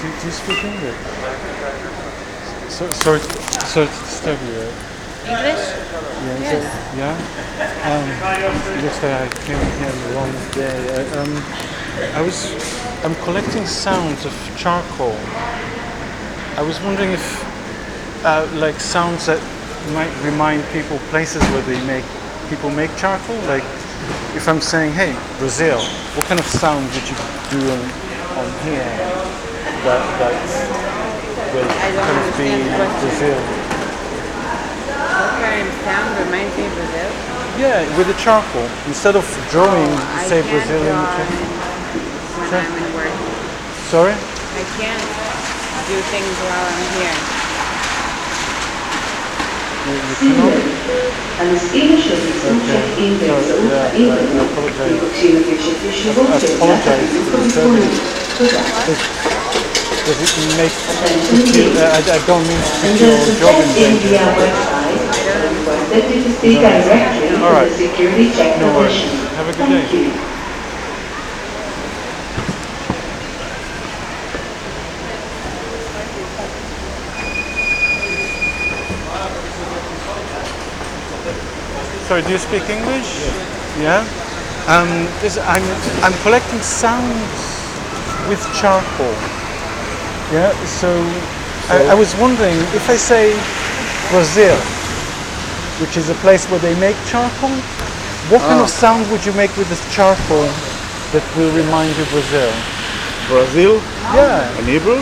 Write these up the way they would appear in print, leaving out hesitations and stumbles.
Do you speak English? Sorry to disturb you. English? Yeah, Yes. yeah. Looks like I came here on the wrong day. I'm collecting sounds of charcoal. I was wondering if, like, sounds that might remind people places where people make charcoal. Like, if I'm saying, "Hey, Brazil," what kind of sound would you do on here that will I don't kind of be understand the question. Brazil? What kind of sound reminds me of Brazil? Yeah, with the charcoal. Instead of drawing, I say can't Brazil in the draw charcoal. when I'm in work. Sorry? I can't do things while I'm here. You cannot? المسئول شركة in Yeah, I apologize. I apologize for disturbing you. Does it make I don't mean to put your job in danger. I don't understand. Requested to speak directly to All right. the security check No worries. position. Have a good Thank day. you. Sorry, do you speak English? Yeah. I'm collecting sounds with charcoal. Yeah. So I was wondering if I say Brazil, which is a place where they make charcoal, what kind of sound would you make with this charcoal that will remind you Brazil? Brazil Yeah. in Hebrew?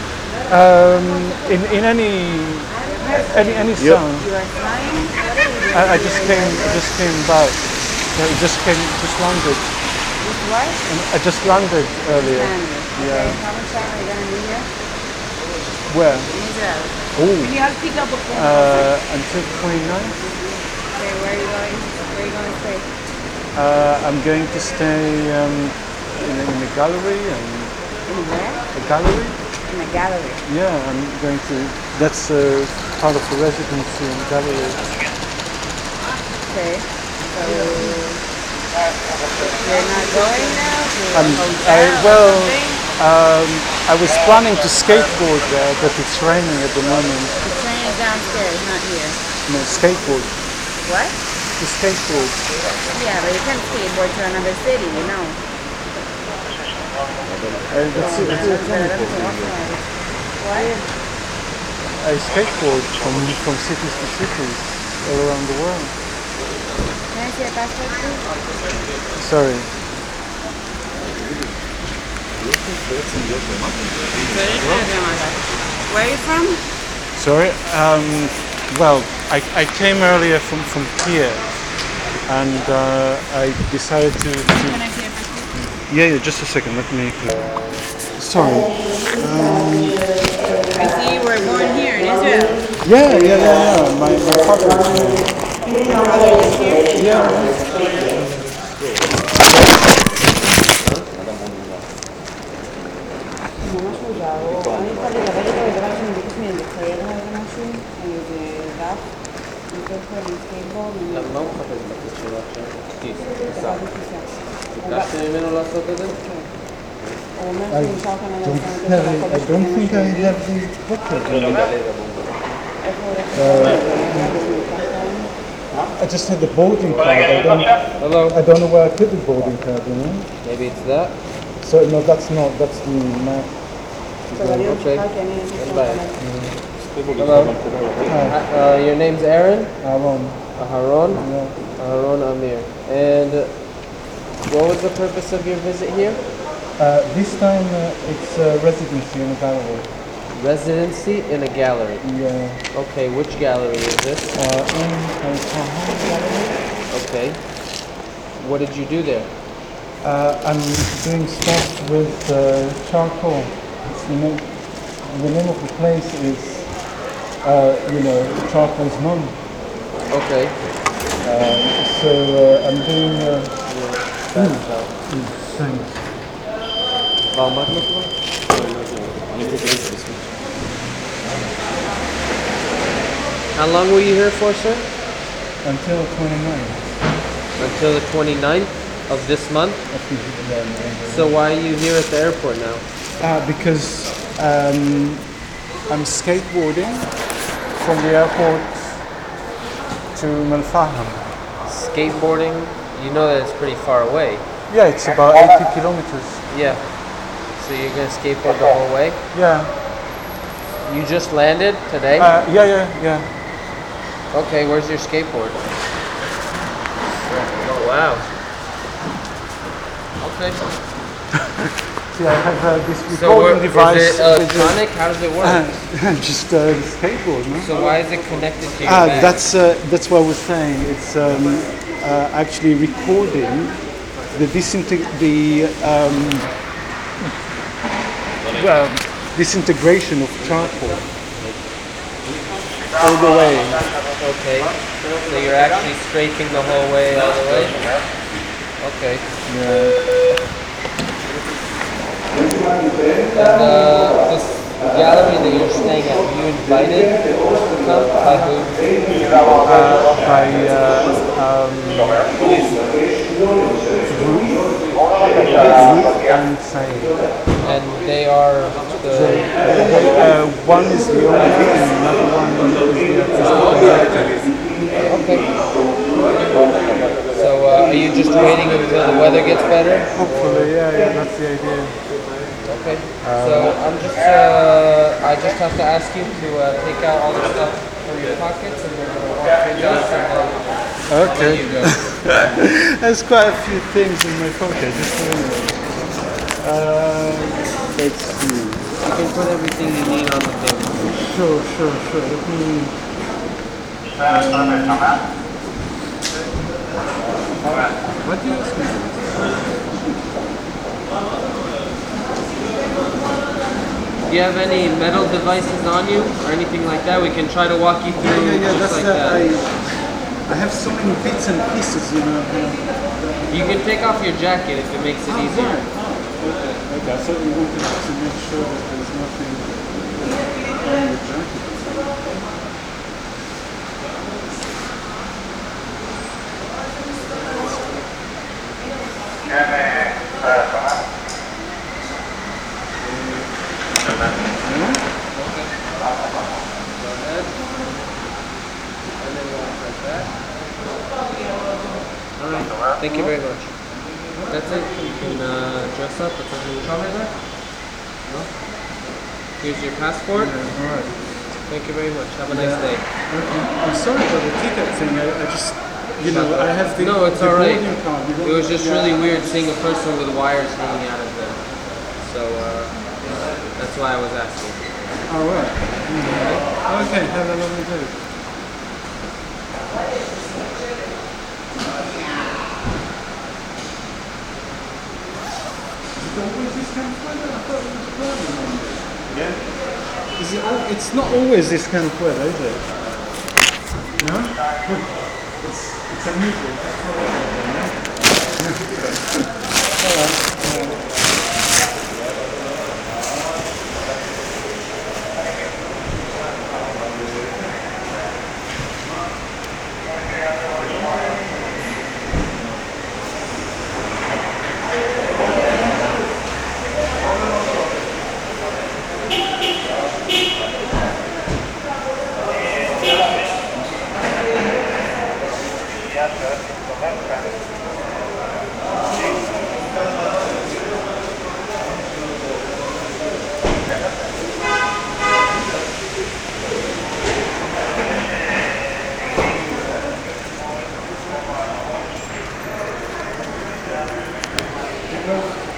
In any Yep. sound. You are flying? I just came back. Just landed. With what? I just landed earlier. Spanish. Yeah. Okay, how much time are you going to be here? Where? In Israel. Oh, You have to pick up a phone. until 29th. Okay, where are you going? Where are you going to stay? I'm going to stay in a gallery and In where? a gallery. In the gallery. Yeah, I'm going to. That's part of the residency and gallery. Okay. So you're not going now to a hotel or something? I was planning to skateboard there, but it's raining at the moment. The train is downstairs, not here. No, skateboard. What? To skateboard. Yeah, but you can skateboard to another city, you know. That's it. What? I skateboard from cities to cities all around the world. Can I see a passport, please? Sorry. Where are you from? Sorry. Well, I came earlier from Kiev, and I decided to. Can I see a passport, please? Yeah, just a second. Let me. Sorry. I see you were born here in Israel. Yeah. My father is here. Your brother lives here? Yeah. ממש מוזר, אני התחלתי לדבר איתו ודבר שאני מבקש ממני לצייר עליו משהו, איזה דף, מתוך סקייטבורד, למה הוא מחפש בכיס שלו עכשיו? כיס, כיסה. בכיסה. ביקשתם ממנו לעשות את זה? הוא אומר שהוא נשאר כאן על I don't think I have the booklet. איפה הוא הולך? I just had the boarding card. Hello? I don't know where I put the boarding card. Maybe it's that? So no, that's not. That's the map. בגליון אוקיי. שלך, כי אני... אין בעיה. Hello? Your name's Aaron? Aaron. Aharon? Yeah. Aharon Amir. And what was the purpose of your visit here? This time it's residency in a gallery. Residency in a gallery. Yeah. Okay, which gallery is this? In Tahan gallery. Okay. What did you do there? I'm doing stuff with charcoal. The name of the place is, Charcoal's Mum. Okay. So I'm doing. Thanks. Bağmak mı var? How long were you here for, sir? Until 29th. Until the 29th of this month? So why are you here at the airport now? Because I'm skateboarding from the airport to Melfaham. Skateboarding, you know that it's pretty far away. Yeah, it's about 80 kilometers. Yeah. So you're gonna skateboard the whole way? Yeah. You just landed today? Yeah. Okay, where's your skateboard? Oh, wow. Okay. See, I have this So recording device. is it with electronic? How does it work? just skateboard, no? So why is it connected to your bag? That's what I was saying. It's actually recording the disintegration of charcoal all the way. Okay. So you're actually scraping the whole way all the way? Okay. And this gallery that you're staying at, were you invited to come? By who? By Ruth and Saeed. And they are the... One is the owner and another one is the artistic director. Okay. So are you just waiting until the weather gets better? Hopefully, yeah, that's the idea. Okay. So I just have to ask you to take out all the stuff from your pockets and then we'll walk through this and then Okay. let you go. There's quite a few things in my pocket. Just a minute. Let's see. You can put everything you need on the table. Sure. Let me. What do you ask me? Do you have any metal devices on you or anything like that? We can try to walk you through just That's like that. I have so many bits and pieces, you know. You can take off your jacket if it makes it easier. Okay. I thought you wanted to make sure that there's nothing on the jacket. Alright, thank you very much. That's it. You can dress up. That's everything. No? Here's your passport. Alright. Thank you very much. Have a nice day. I'm sorry about the ticket thing. I just, I have the. No, it's the alright. boarding card. It was just really weird seeing a person with wires hanging out of them. So that's why I was asking. Alright. Okay, have a lovely day. It's not always this kind of weather, is it? No? It's unusual. Thank you.